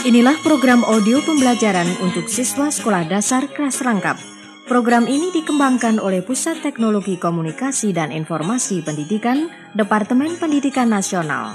Inilah program audio pembelajaran untuk siswa sekolah dasar kelas rangkap. Program ini dikembangkan oleh Pusat Teknologi Komunikasi dan Informasi Pendidikan, Departemen Pendidikan Nasional.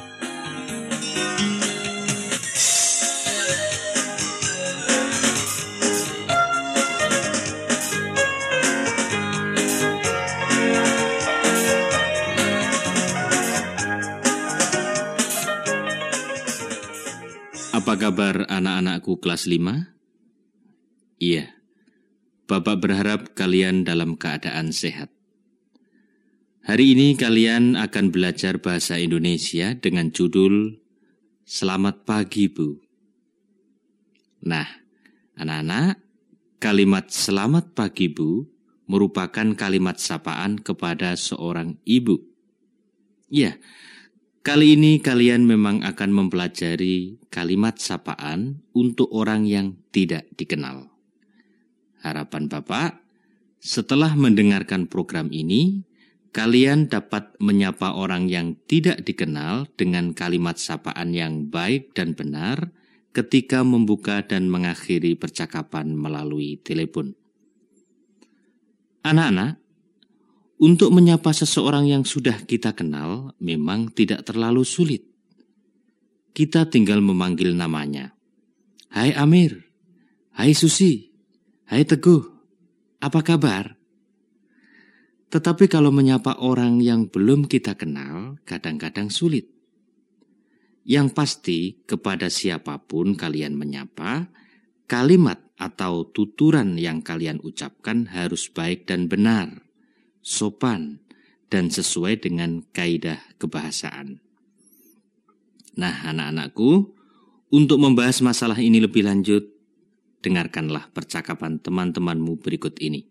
Apa kabar anak-anakku kelas 5? Iya, Bapak berharap kalian dalam keadaan sehat. Hari ini kalian akan belajar bahasa Indonesia dengan judul Selamat Pagi, Bu. Nah, anak-anak, kalimat Selamat Pagi, Bu merupakan kalimat sapaan kepada seorang ibu. Iya, kali ini kalian memang akan mempelajari kalimat sapaan untuk orang yang tidak dikenal. Harapan Bapak, setelah mendengarkan program ini, kalian dapat menyapa orang yang tidak dikenal dengan kalimat sapaan yang baik dan benar ketika membuka dan mengakhiri percakapan melalui telepon. Anak-anak, untuk menyapa seseorang yang sudah kita kenal memang tidak terlalu sulit. Kita tinggal memanggil namanya. Hai Amir, hai Susi, hai Teguh, apa kabar? Tetapi kalau menyapa orang yang belum kita kenal, kadang-kadang sulit. Yang pasti kepada siapapun kalian menyapa, kalimat atau tuturan yang kalian ucapkan harus baik dan benar, sopan, dan sesuai dengan kaidah kebahasaan. Nah, anak-anakku, untuk membahas masalah ini lebih lanjut, dengarkanlah percakapan teman-temanmu berikut ini.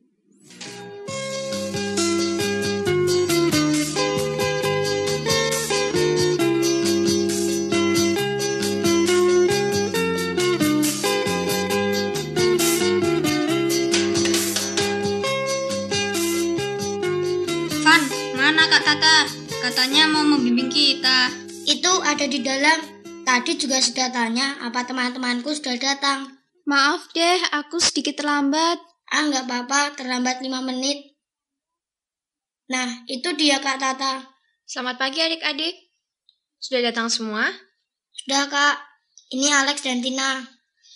Mana Kak Tata? Katanya mau membimbing kita. Itu ada di dalam. Tadi juga sudah tanya apa teman-temanku sudah datang. Maaf deh, aku sedikit terlambat. Nggak apa-apa, terlambat 5 menit. Nah, itu dia Kak Tata. Selamat pagi adik-adik. Sudah datang semua? Sudah Kak, ini Alex dan Tina.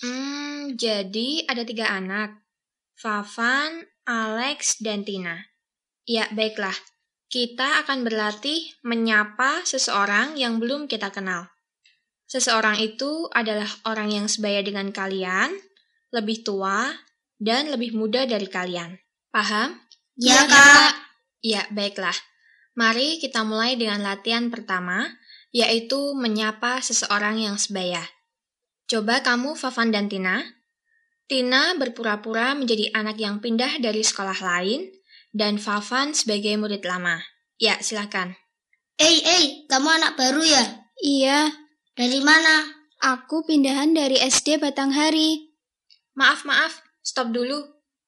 Jadi ada 3 anak. Fafan, Alex, dan Tina. Ya, baiklah. Kita akan berlatih menyapa seseorang yang belum kita kenal. Seseorang itu adalah orang yang sebaya dengan kalian, lebih tua, dan lebih muda dari kalian. Paham? Ya, Kak. Ya, baiklah. Mari kita mulai dengan latihan pertama, yaitu menyapa seseorang yang sebaya. Coba kamu, Fafan dan Tina. Tina berpura-pura menjadi anak yang pindah dari sekolah lain, dan Fafan sebagai murid lama. Ya, silakan. Kamu anak baru ya? Iya. Dari mana? Aku pindahan dari SD Batanghari. Maaf, stop dulu.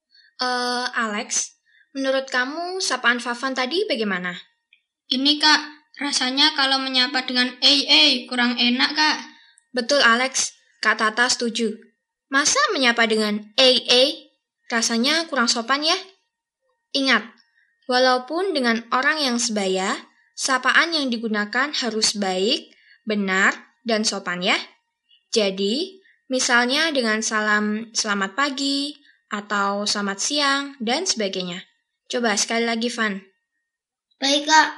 Alex, menurut kamu sapaan Fafan tadi bagaimana? Ini Kak, rasanya kalau menyapa dengan kurang enak Kak. Betul Alex, Kak Tata setuju. Masa menyapa dengan rasanya kurang sopan ya? Ingat, walaupun dengan orang yang sebaya, sapaan yang digunakan harus baik, benar, dan sopan ya. Jadi, misalnya dengan salam selamat pagi, atau selamat siang, dan sebagainya. Coba sekali lagi, Van. Baik, Kak.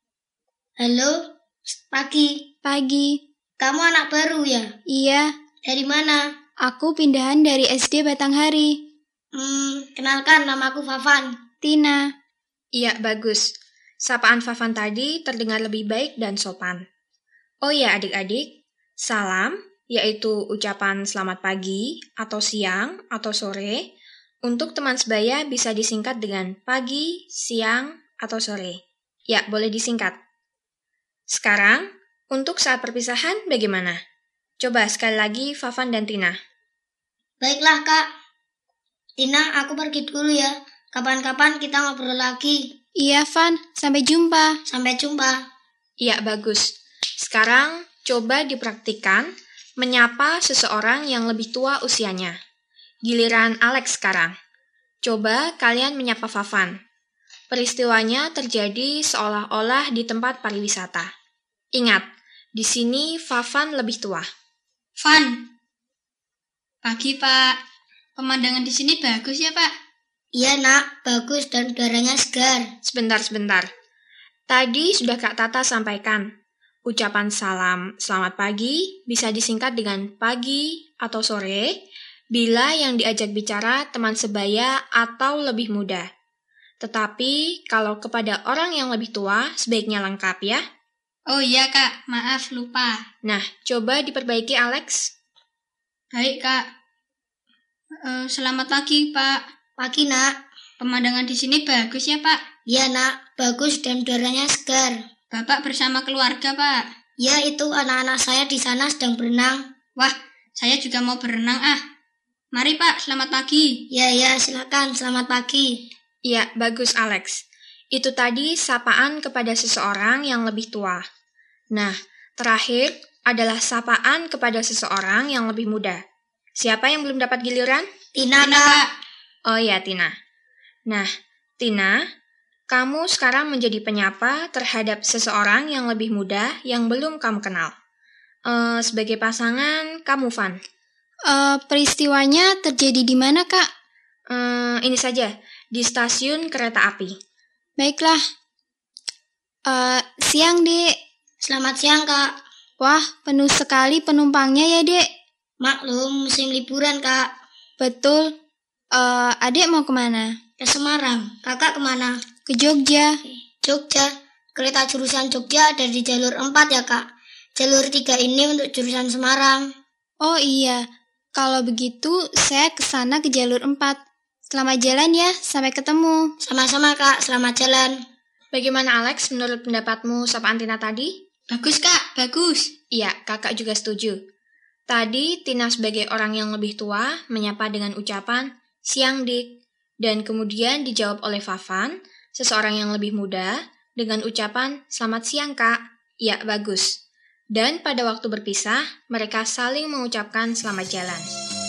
Halo, pagi. Pagi. Kamu anak baru ya? Iya. Dari mana? Aku pindahan dari SD Batanghari. Kenalkan, namaku Fafan. Tina. Iya, bagus. Sapaan Fafan tadi terdengar lebih baik dan sopan. Oh ya adik-adik, salam, yaitu ucapan selamat pagi, atau siang, atau sore, untuk teman sebaya bisa disingkat dengan pagi, siang, atau sore. Ya, boleh disingkat. Sekarang, untuk saat perpisahan bagaimana? Coba sekali lagi Fafan dan Tina. Baiklah, Kak. Tina, aku pergi dulu ya. Kapan-kapan kita ngobrol lagi. Iya, Van. Sampai jumpa. Sampai jumpa. Iya, bagus. Sekarang coba dipraktikkan menyapa seseorang yang lebih tua usianya. Giliran Alex sekarang. Coba kalian menyapa Fafan. Peristiwanya terjadi seolah-olah di tempat pariwisata. Ingat, di sini Fafan lebih tua. Van. Pagi, Pak. Pemandangan di sini bagus ya, Pak? Iya nak, bagus dan udaranya segar. Sebentar. Tadi sudah Kak Tata sampaikan. Ucapan salam selamat pagi bisa disingkat dengan pagi atau sore bila yang diajak bicara teman sebaya atau lebih muda. Tetapi kalau kepada orang yang lebih tua sebaiknya lengkap ya. Oh iya, Kak. Maaf, lupa. Nah, coba diperbaiki Alex. Baik, Kak. Selamat pagi, Pak. Pagi nak. Pemandangan di sini bagus ya, Pak? Iya nak, bagus dan udaranya segar. Bapak bersama keluarga, Pak? Ya, itu anak-anak saya di sana sedang berenang. Wah, saya juga mau berenang ah. Mari Pak, selamat pagi. Ya, silakan, selamat pagi. Ya, bagus Alex. Itu tadi sapaan kepada seseorang yang lebih tua. Nah, terakhir adalah sapaan kepada seseorang yang lebih muda. Siapa yang belum dapat giliran? Tina, Tina, Kak. Kak. Oh ya, Tina. Nah, Tina, kamu sekarang menjadi penyapa terhadap seseorang yang lebih muda yang belum kamu kenal. Sebagai pasangan, kamu Van. Peristiwanya terjadi di mana, Kak? Ini saja, di stasiun kereta api. Baiklah. Siang, Dek. Selamat siang, Kak. Wah, penuh sekali penumpangnya ya, Dek. Maklum, musim liburan, Kak. Betul. Adik mau kemana? Ke Semarang. Kakak kemana? Ke Jogja. Jogja. Kereta jurusan Jogja ada di jalur 4 ya, Kak. Jalur 3 ini untuk jurusan Semarang. Oh iya, kalau begitu saya ke sana ke jalur 4. Selamat jalan ya, sampai ketemu. Sama-sama, Kak. Selamat jalan. Bagaimana Alex menurut pendapatmu sapaan Tina tadi? Bagus Kak, bagus. Iya, kakak juga setuju. Tadi Tina sebagai orang yang lebih tua menyapa dengan ucapan siang Dik, dan kemudian dijawab oleh Fafan, seseorang yang lebih muda, dengan ucapan selamat siang Kak. Ya, bagus. Dan pada waktu berpisah, mereka saling mengucapkan selamat jalan.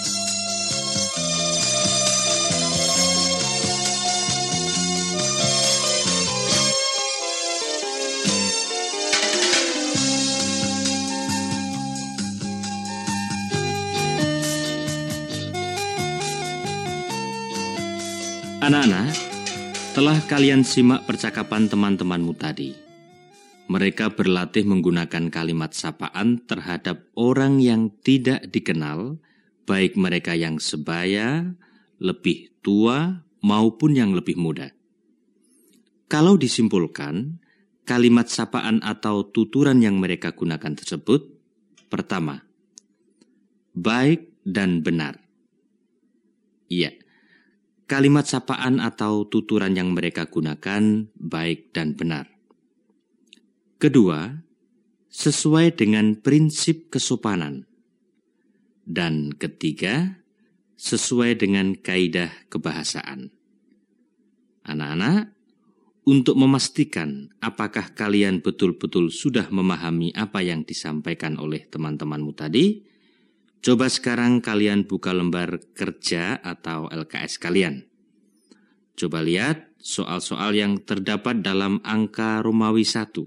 Anak-anak, telah kalian simak percakapan teman-temanmu tadi. Mereka berlatih menggunakan kalimat sapaan terhadap orang yang tidak dikenal, baik mereka yang sebaya, lebih tua, maupun yang lebih muda. Kalau disimpulkan, kalimat sapaan atau tuturan yang mereka gunakan tersebut, pertama, baik dan benar. Iya. Kalimat sapaan atau tuturan yang mereka gunakan baik dan benar. Kedua, sesuai dengan prinsip kesopanan. Dan ketiga, sesuai dengan kaidah kebahasaan. Anak-anak, untuk memastikan apakah kalian betul-betul sudah memahami apa yang disampaikan oleh teman-temanmu tadi, coba sekarang kalian buka lembar kerja atau LKS kalian. Coba lihat soal-soal yang terdapat dalam angka Romawi 1.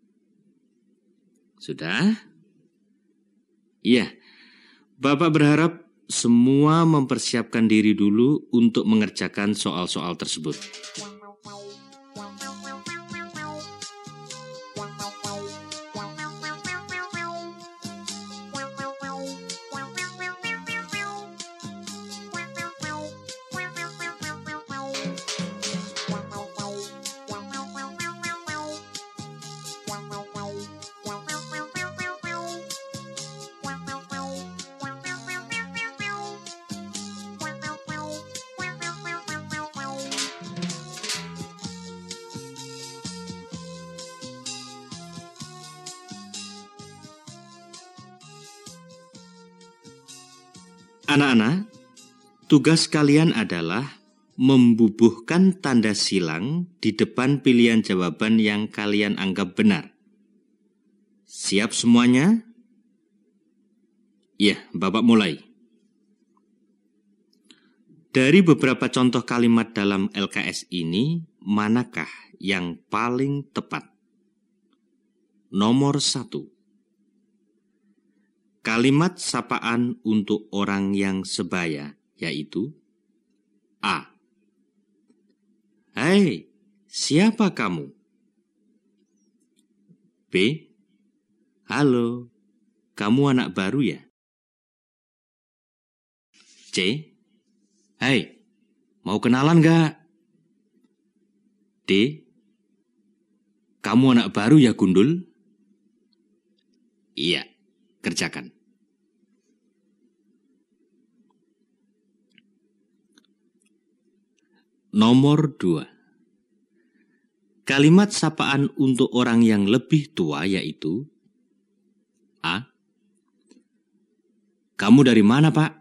Sudah? Iya. Bapak berharap semua mempersiapkan diri dulu untuk mengerjakan soal-soal tersebut. Anak-anak, tugas kalian adalah membubuhkan tanda silang di depan pilihan jawaban yang kalian anggap benar. Siap semuanya? Iya, Bapak mulai. Dari beberapa contoh kalimat dalam LKS ini, manakah yang paling tepat? Nomor 1. Kalimat sapaan untuk orang yang sebaya, yaitu A. Hai, siapa kamu? B. Halo, kamu anak baru ya? C. Hai, mau kenalan gak? D. Kamu anak baru ya, Gundul? Iya, kerjakan. Nomor 2. Kalimat sapaan untuk orang yang lebih tua yaitu A. Kamu dari mana, Pak?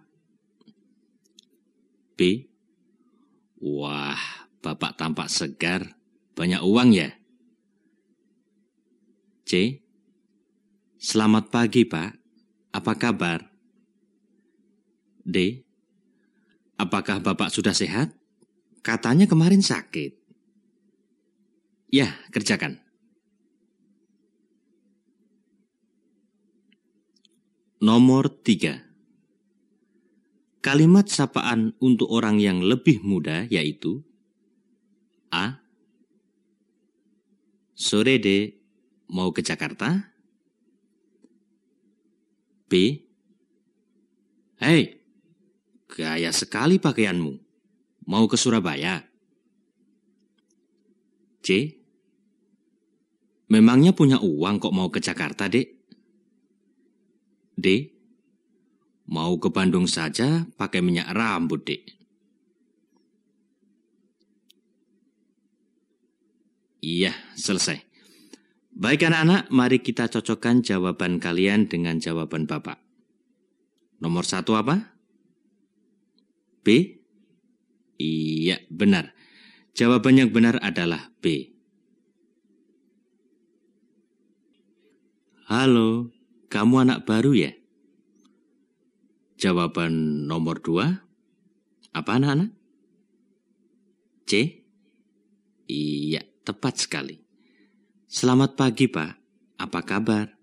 B. Wah, Bapak tampak segar, banyak uang ya? C. Selamat pagi, Pak. Apa kabar? D. Apakah Bapak sudah sehat? Katanya kemarin sakit. Ya, kerjakan. Nomor 3. Kalimat sapaan untuk orang yang lebih muda yaitu A. Sore, Dek. Mau ke Jakarta? B. Hei, gaya sekali pakaianmu. Mau ke Surabaya? C. Memangnya punya uang kok mau ke Jakarta, Dek? D. Mau ke Bandung saja pakai minyak rambut, Dek. Iya, selesai. Baik anak-anak, mari kita cocokkan jawaban kalian dengan jawaban Bapak. Nomor 1 apa? B? Iya, benar. Jawaban yang benar adalah B. Halo, kamu anak baru ya? Jawaban nomor 2, apa anak-anak? C? Iya, tepat sekali. Selamat pagi, Pak. Apa kabar?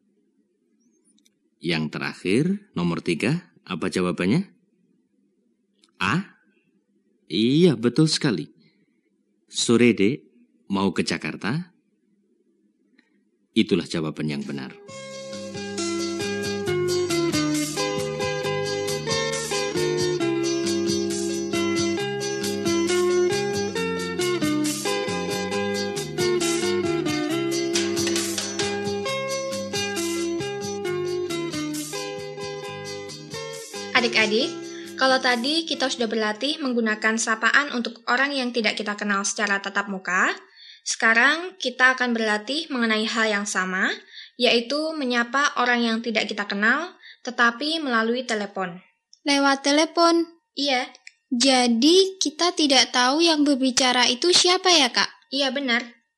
Yang terakhir, nomor 3, apa jawabannya? A? Iya, betul sekali. Sore, Dek, mau ke Jakarta? Itulah jawaban yang benar. Adik-adik, kalau tadi kita sudah berlatih menggunakan sapaan untuk orang yang tidak kita kenal secara tatap muka, sekarang kita akan berlatih mengenai hal yang sama, yaitu menyapa orang yang tidak kita kenal, tetapi melalui telepon. Lewat telepon? Iya. Jadi kita tidak tahu yang berbicara itu siapa ya, Kak? Iya, benar.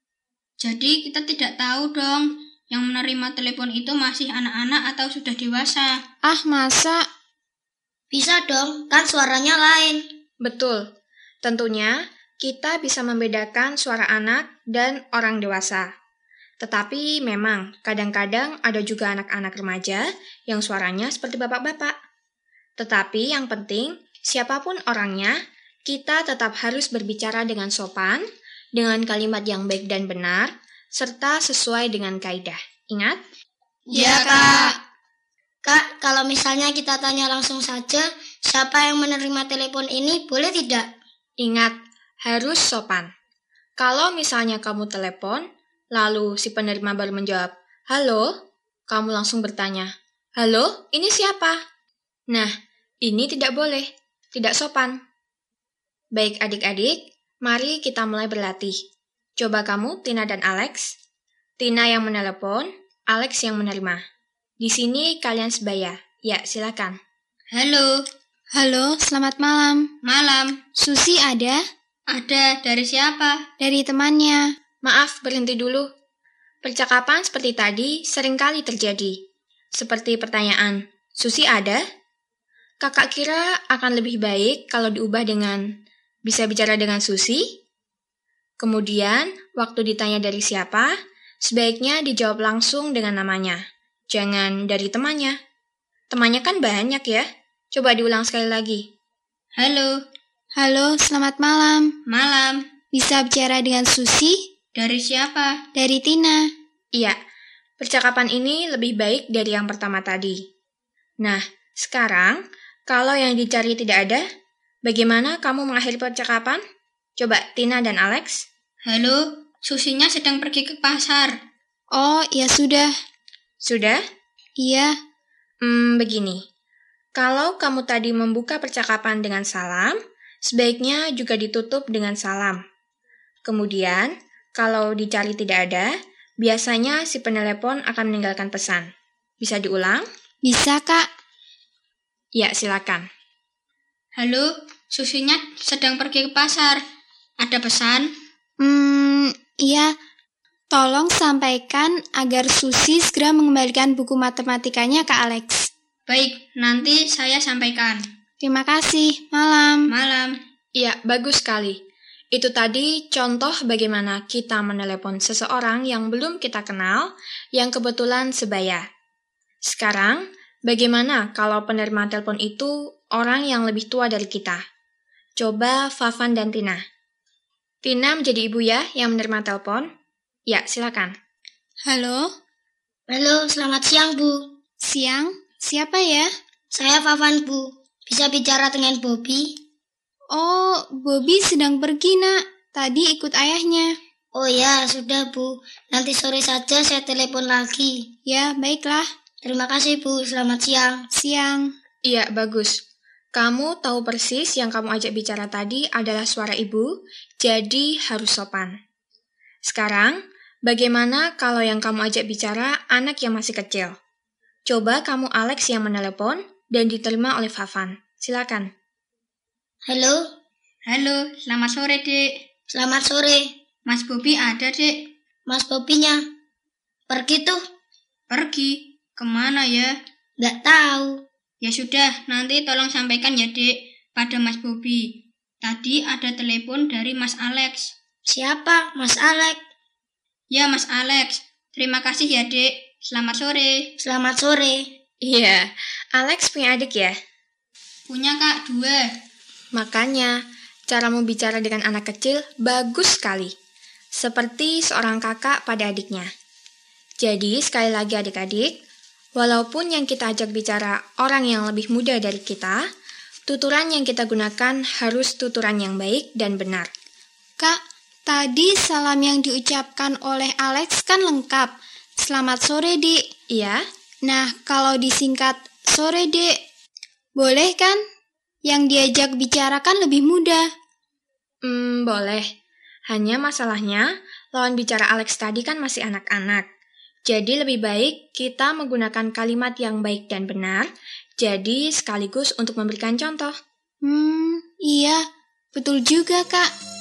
Jadi kita tidak tahu dong, yang menerima telepon itu masih anak-anak atau sudah dewasa. Ah, masa? Bisa dong, kan suaranya lain. Betul. Tentunya, kita bisa membedakan suara anak dan orang dewasa. Tetapi memang, kadang-kadang ada juga anak-anak remaja yang suaranya seperti bapak-bapak. Tetapi yang penting, siapapun orangnya, kita tetap harus berbicara dengan sopan, dengan kalimat yang baik dan benar, serta sesuai dengan kaidah. Ingat? Iya, Kak. Kak, kalau misalnya kita tanya langsung saja, siapa yang menerima telepon ini, boleh tidak? Ingat, harus sopan. Kalau misalnya kamu telepon, lalu si penerima baru menjawab, "Halo," kamu langsung bertanya, "Halo, ini siapa?" Nah, ini tidak boleh, tidak sopan. Baik adik-adik, mari kita mulai berlatih. Coba kamu, Tina dan Alex. Tina yang menelepon, Alex yang menerima. Di sini kalian sebaya. Ya, silakan. Halo. Halo, selamat malam. Malam. Susi ada? Ada, dari siapa? Dari temannya. Maaf, berhenti dulu. Percakapan seperti tadi seringkali terjadi. Seperti pertanyaan, Susi ada? Kakak kira akan lebih baik kalau diubah dengan bisa bicara dengan Susi? Kemudian, waktu ditanya dari siapa, sebaiknya dijawab langsung dengan namanya. Jangan dari temannya. Temannya kan banyak ya. Coba diulang sekali lagi. Halo, Halo, selamat malam. malam. Bisa bicara dengan Susi? Dari siapa? Dari Tina. Iya, percakapan ini lebih baik dari yang pertama tadi. Nah, sekarang, kalau yang dicari tidak ada, bagaimana kamu mengakhiri percakapan? Coba Tina dan Alex. Halo, Susinya sedang pergi ke pasar. Oh, ya sudah. Sudah? Iya. Begini. Kalau kamu tadi membuka percakapan dengan salam, sebaiknya juga ditutup dengan salam. Kemudian, kalau dicari tidak ada, biasanya si penelepon akan meninggalkan pesan. Bisa diulang? Bisa, Kak. Ya, silakan. Halo, Susinya sedang pergi ke pasar. Ada pesan? Iya. Tolong sampaikan agar Susi segera mengembalikan buku matematikanya ke Alex. Baik, nanti saya sampaikan. Terima kasih. Malam. Malam. Iya, bagus sekali. Itu tadi contoh bagaimana kita menelepon seseorang yang belum kita kenal, yang kebetulan sebaya. Sekarang, bagaimana kalau penerima telepon itu orang yang lebih tua dari kita? Coba Fafan dan Tina. Tina menjadi ibu ya yang menerima telepon. Ya, silakan. Halo. Halo, selamat siang, Bu. Siang. Siapa ya? Saya Fafan, Bu. Bisa bicara dengan Bobby? Oh, Bobby sedang pergi, Nak. Tadi ikut ayahnya. Oh ya, sudah, Bu. Nanti sore saja saya telepon lagi. Ya, baiklah. Terima kasih, Bu. Selamat siang. Siang. Iya, bagus. Kamu tahu persis yang kamu ajak bicara tadi adalah suara ibu, jadi harus sopan. Sekarang, bagaimana kalau yang kamu ajak bicara anak yang masih kecil? Coba kamu Alex yang menelepon dan diterima oleh Fafan. Silakan. Halo, Halo, selamat sore, Dek. selamat sore. Mas Bobi ada, Dek? Mas Bobinya pergi tuh? Pergi. Kemana ya? Nggak tahu. Ya sudah, nanti tolong sampaikan ya, Dek, pada Mas Bobi. Tadi ada telepon dari Mas Alex. Siapa? Mas Alex. Ya, Mas Alex. Terima kasih ya, Dek. Selamat sore. Selamat sore. Iya, Alex punya adik ya? Punya, Kak, 2. Makanya, caramu bicara dengan anak kecil bagus sekali. Seperti seorang kakak pada adiknya. Jadi, sekali lagi adik-adik, walaupun yang kita ajak bicara orang yang lebih muda dari kita, tuturan yang kita gunakan harus tuturan yang baik dan benar. Kak, tadi salam yang diucapkan oleh Alex kan lengkap. Selamat sore, Dik. Iya? Nah, kalau disingkat sore, Dek, boleh kan? Yang diajak bicara kan lebih mudah. Boleh. Hanya masalahnya, lawan bicara Alex tadi kan masih anak-anak. Jadi lebih baik kita menggunakan kalimat yang baik dan benar, jadi sekaligus untuk memberikan contoh. Iya, betul juga, Kak.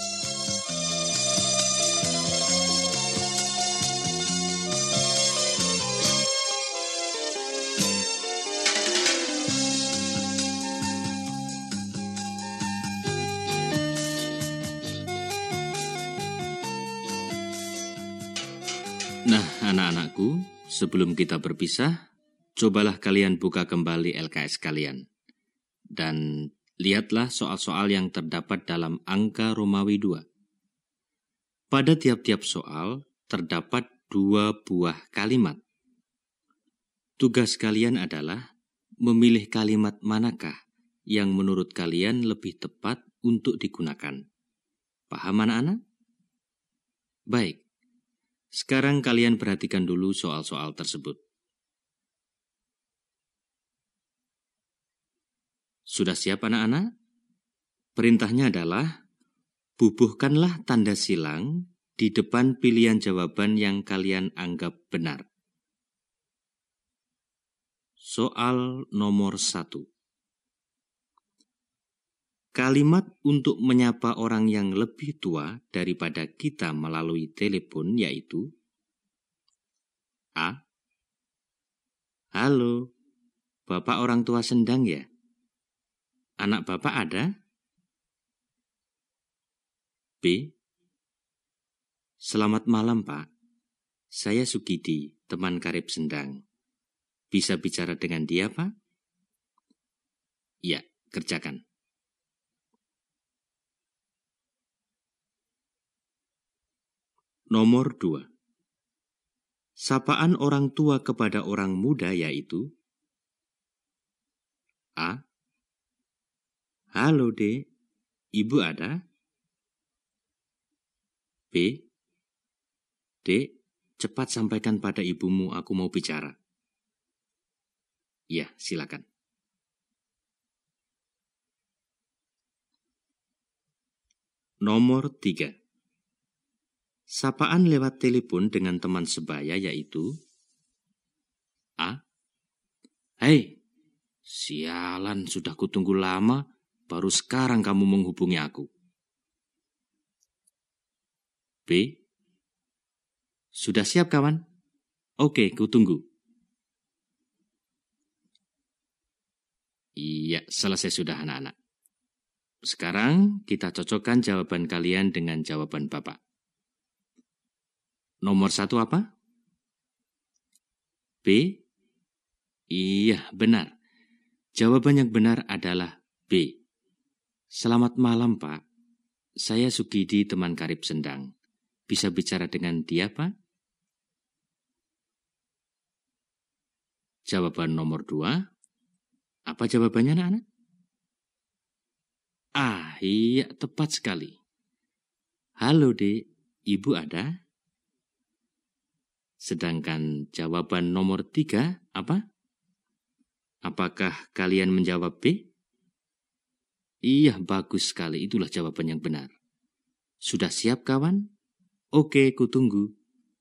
Nah, anak-anakku, sebelum kita berpisah, cobalah kalian buka kembali LKS kalian. Dan lihatlah soal-soal yang terdapat dalam angka Romawi 2. Pada tiap-tiap soal, terdapat 2 buah kalimat. Tugas kalian adalah memilih kalimat manakah yang menurut kalian lebih tepat untuk digunakan. Paham anak-anak? Baik. Sekarang kalian perhatikan dulu soal-soal tersebut. Sudah siap anak-anak? Perintahnya adalah, bubuhkanlah tanda silang di depan pilihan jawaban yang kalian anggap benar. Soal nomor 1. Kalimat untuk menyapa orang yang lebih tua daripada kita melalui telepon yaitu A. Halo, Bapak orang tua Sendang ya? Anak Bapak ada? B. Selamat malam, Pak. Saya Sugidi, teman karib Sendang. Bisa bicara dengan dia, Pak? Ya, kerjakan. Nomor 2. Sapaan orang tua kepada orang muda yaitu A. Halo, Dek. Ibu ada? B. Dek, cepat sampaikan pada ibumu aku mau bicara. Ya, silakan. Nomor 3. Sapaan lewat telepon dengan teman sebaya yaitu A. Hei, sialan, sudah kutunggu lama, baru sekarang kamu menghubungi aku. B. Sudah siap, kawan? Oke, kutunggu. Iya, selesai sudah anak-anak. Sekarang kita cocokkan jawaban kalian dengan jawaban Bapak. Nomor 1 apa? B. Iya, benar. Jawaban yang benar adalah B. Selamat malam, Pak. Saya Sugidi, teman karib Sendang. Bisa bicara dengan dia, Pak? Jawaban nomor 2. Apa jawabannya, anak-anak? Ah, iya, tepat sekali. Halo, Dek. Ibu ada? Sedangkan jawaban nomor 3, apa? Apakah kalian menjawab B? Iya, bagus sekali. Itulah jawaban yang benar. Sudah siap, kawan? Oke, kutunggu.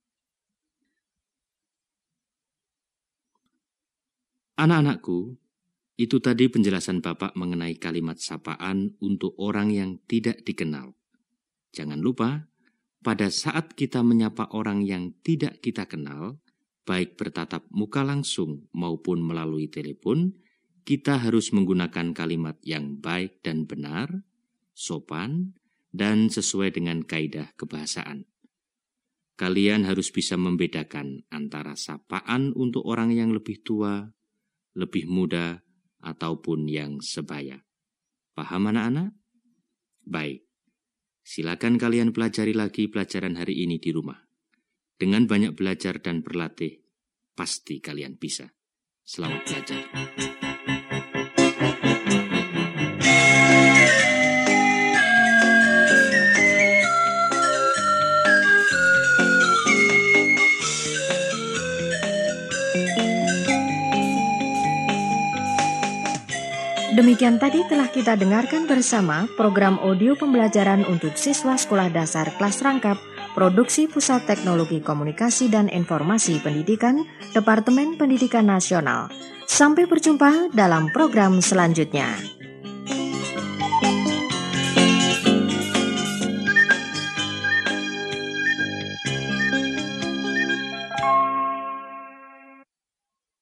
Anak-anakku, itu tadi penjelasan Bapak mengenai kalimat sapaan untuk orang yang tidak dikenal. Jangan lupa, pada saat kita menyapa orang yang tidak kita kenal, baik bertatap muka langsung maupun melalui telepon, kita harus menggunakan kalimat yang baik dan benar, sopan, dan sesuai dengan kaidah kebahasaan. Kalian harus bisa membedakan antara sapaan untuk orang yang lebih tua, lebih muda, ataupun yang sebaya. Paham anak-anak? Baik. Silakan kalian pelajari lagi pelajaran hari ini di rumah. Dengan banyak belajar dan berlatih, pasti kalian bisa. Selamat belajar. Demikian tadi telah kita dengarkan bersama program audio pembelajaran untuk siswa sekolah dasar kelas rangkap, produksi Pusat Teknologi Komunikasi dan Informasi Pendidikan, Departemen Pendidikan Nasional. Sampai berjumpa dalam program selanjutnya.